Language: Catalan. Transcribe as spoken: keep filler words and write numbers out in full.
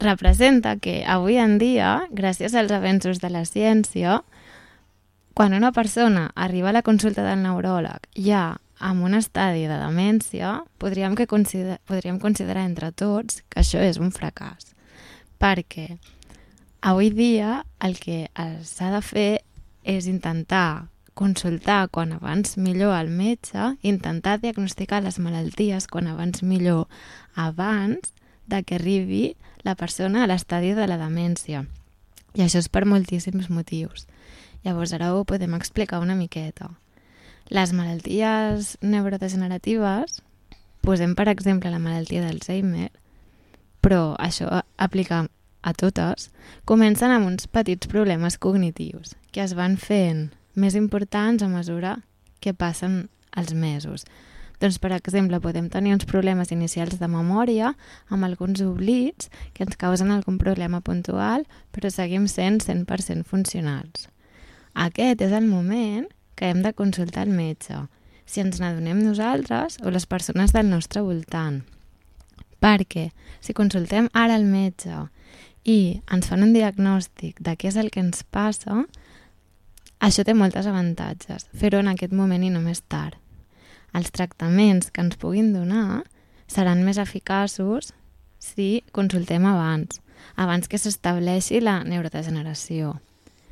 representa que avui en dia, gràcies als avenços de la ciència, quan una persona arriba a la consulta del neuròleg ja amb un estadi de demència, podríem, que consider podríem considerar entre tots que això és un fracàs. Perquè avui dia el que s'ha de fer és intentar consultar quan abans millor al metge, intentar diagnosticar les malalties quan abans millor abans de que arribi la persona a l'estadi de la demència. I això és per moltíssims motius. Llavors ara ho podem explicar una miqueta. Les malalties neurodegeneratives, posem per exemple la malaltia d'Alzheimer, però això aplica a totes, comencen amb uns petits problemes cognitius que es van fent més importants a mesura que passen els mesos. Doncs, per exemple, podem tenir uns problemes inicials de memòria amb alguns oblits que ens causen algun problema puntual, però seguim sent cent per cent funcionals. Aquest és el moment que hem de consultar el metge, si ens n'adonem nosaltres o les persones del nostre voltant. Perquè si consultem ara el metge i ens fan un diagnòstic de què és el que ens passa, això té moltes avantatges, fer-ho en aquest moment i no més tard. Els tractaments que ens puguin donar seran més eficaços si consultem abans, abans que s'estableixi la neurodegeneració.